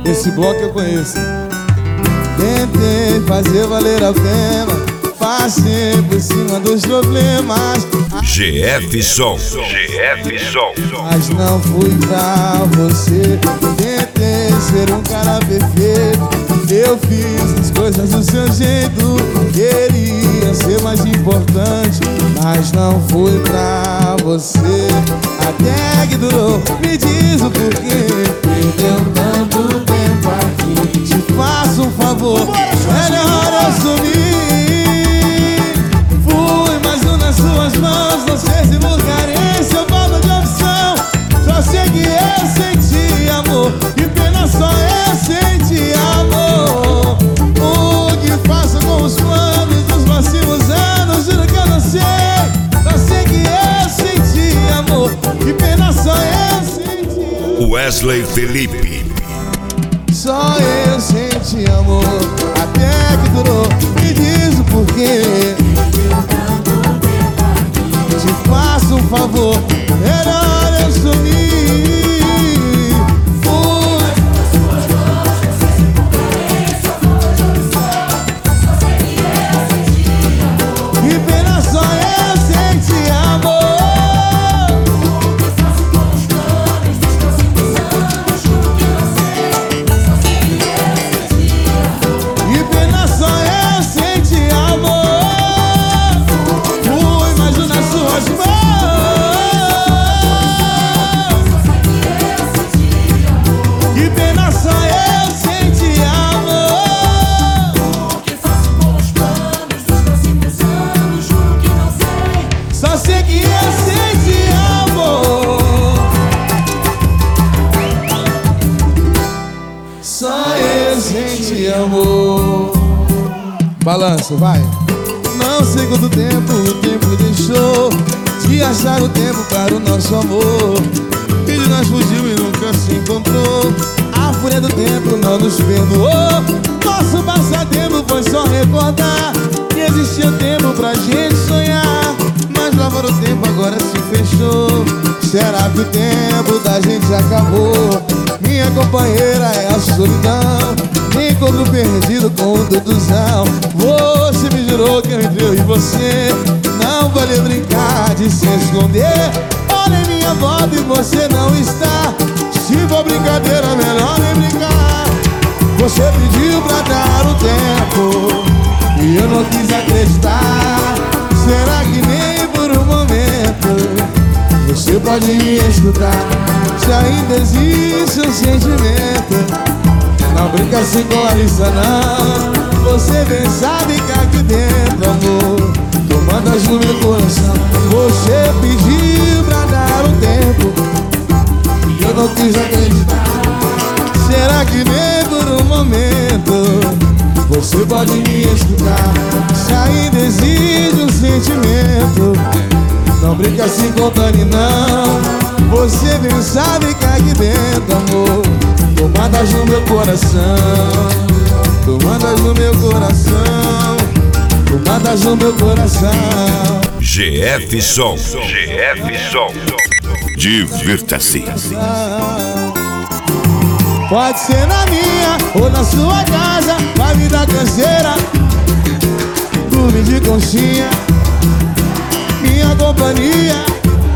Esse bloco eu conheço. Tentei fazer valer a pena, passei por cima dos problemas. GF Som. Mas não fui pra você. Tentei ser um cara perfeito, eu fiz as coisas do seu jeito. Queria ser mais importante, mas não fui pra você. Até que durou, me diz o porquê. Perdeu tanto tempo aqui. Te faço um favor, melhor eu sumir. Fui mais um nas suas mãos, não sei se por carência ou falta de opção. Só sei que eu senti amor, que pena só eu senti amor. O que faço com os planos dos próximos anos, juro que eu não sei. Só sei que eu senti amor, que pena só eu senti amor. Wesley Felipe. Só eu senti amor, até que durou, me diz o porquê. Te faço um favor, melhor eu sumir. Que pena só eu senti amor. Que pena só eu senti amor. Fui mais um nas suas mãos. Que pena só eu senti amor. Que faço com os planos dos próximos anos, juro que não sei. Só sei que eu senti amor. Só eu senti amor. Balança, vai. Não sei quanto tempo o tempo deixou de achar o tempo para o nosso amor. E de nós fugiu e nunca se encontrou. A fúria do tempo não nos perdoou. Nosso passatempo foi só recordar que existia tempo pra gente sonhar. Mas lá fora o tempo agora se fechou. Será que o tempo da gente acabou? Minha companheira é a solidão, me encontro perdido com o Duduzão. Você me jurou que entre eu e você não vale brincar de se esconder. Olha em minha volta e você não está. Se for brincadeira, melhor nem brincar. Você pediu pra dar o tempo e eu não quis acreditar. Será que nem por um momento você pode me escutar? Se ainda existe um sentimento, não brinca assim com a lista não. Você bem sabe que aqui dentro, amor, tu mandas no meu coração. Você pediu pra dar um tempo e eu não quis acreditar. Será que nem por um momento você pode me escutar? Se ainda existe um sentimento, não brinca assim com Dani não. Você bem sabe que aqui dentro, amor, tu mandas no meu coração. Tu mandas no meu coração. Tu mandas no meu coração. GF Som. Divirta-se. Pode ser na minha ou na sua casa, vai me dar canseira, dormir de conchinha, minha companhia.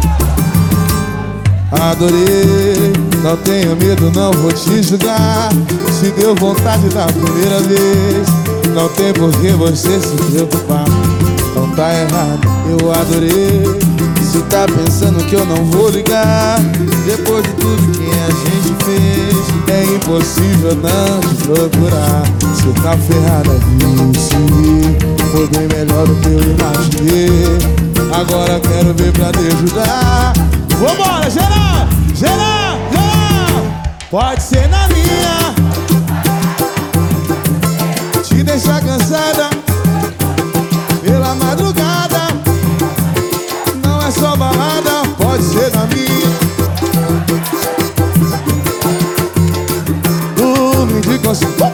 Adorei, não tenho medo, não vou te julgar. Se deu vontade da primeira vez, não tem por que você se preocupar. Não tá errado, eu adorei. Se tá pensando que eu não vou ligar, depois de tudo que a gente fez, é impossível não te procurar. Você tá ferrada disso, foi bem melhor do que eu imaginei. Agora quero ver pra te ajudar. Vambora, geral, geral, geral. Pode ser na minha, te deixar cansada pela madrugada. Não é só balada, pode ser na minha. Dormir de consciência.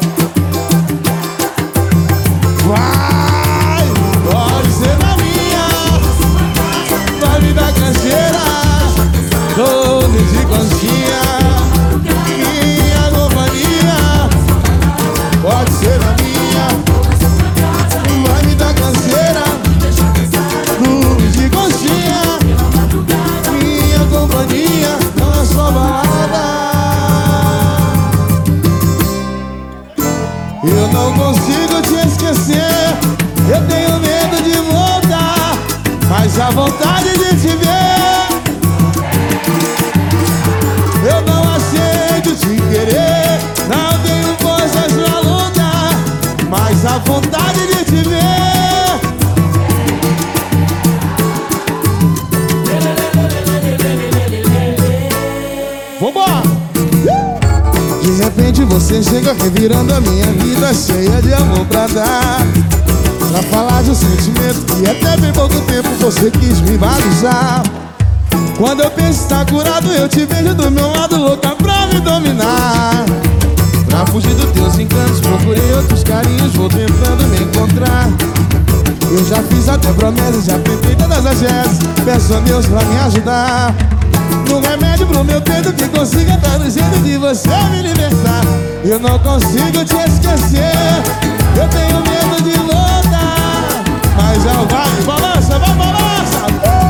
Vai, pode ser na minha, vai me dar canseira. Dormir de conchinha, minha companhia. Eu não consigo te esquecer. Eu tenho medo de voltar, mas a vontade de te ver. Eu não aceito te querer. Não tenho forças pra lutar, mas a vontade de te ver. Vambora! De repente você chega revirando a minha vida, cheia de amor pra dar, pra falar de um sentimento que até bem pouco tempo você quis me balizar. Quando eu penso estar curado, eu te vejo do meu lado, louca pra me dominar. Pra fugir dos teus encantos, procurei outros carinhos, vou tentando me encontrar. Eu já fiz até promessas, já tentei todas as vezes, peço a Deus pra me ajudar. Um remédio pro meu peito que consiga dar do jeito de você me libertar. Eu não consigo te esquecer. Eu tenho medo de voltar, mas já vai, balança, vai, balança.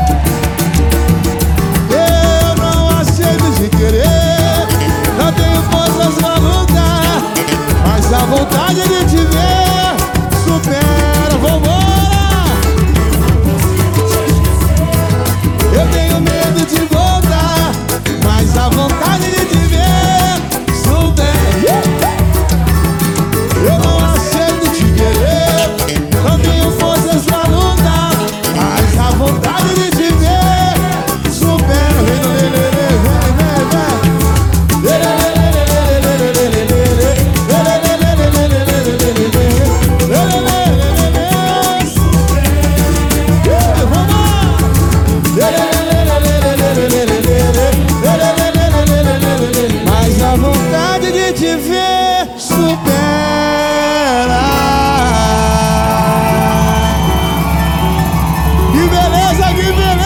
Eu não aceito te querer. Não tenho forças pra lutar, mas a vontade de te ver supera, vambora. Eu tenho medo de voltar, mas a vontade de te ver supera. Eu não aceito te querer. Não tenho forças pra lutar, mas a vontade de te ver supera. Vem, vem, vem, vem, mas a vontade de te ver supera. Que beleza, que beleza!